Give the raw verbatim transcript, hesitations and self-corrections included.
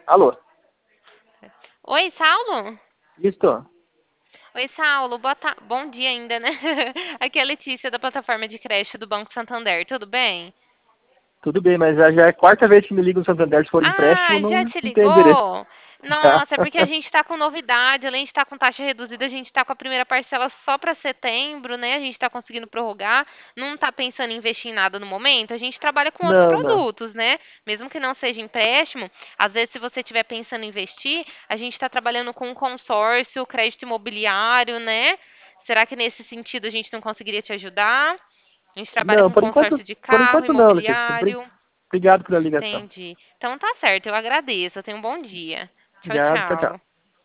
Alô? Oi, Saulo? Isto? Oi, Saulo. Boa ta... Bom dia ainda, né? Aqui é a Letícia da plataforma de creche do Banco Santander. Tudo bem? Tudo bem, mas já, já é a quarta vez que me liga no Santander. Se for empréstimo, Ah, já não, te não tem endereço. ligou? Já. Nossa, é porque a gente está com novidade. Além de estar com taxa reduzida, a gente está com a primeira parcela só para setembro, né? A gente está conseguindo prorrogar. Não está pensando em investir em nada no momento. A gente trabalha com outros Não, não. produtos, né? Mesmo que não seja empréstimo, às vezes, se você estiver pensando em investir, a gente está trabalhando com um consórcio, crédito imobiliário, né? Será que nesse sentido a gente não conseguiria te ajudar? A gente trabalha Não, com por enquanto, consórcio de por carro, enquanto não, Letícia. Obri- imobiliário. Obrigado pela ligação. Entendi. Então tá certo, eu agradeço. Tenha um bom dia. Tchau, Obrigado, tchau, tchau. tchau.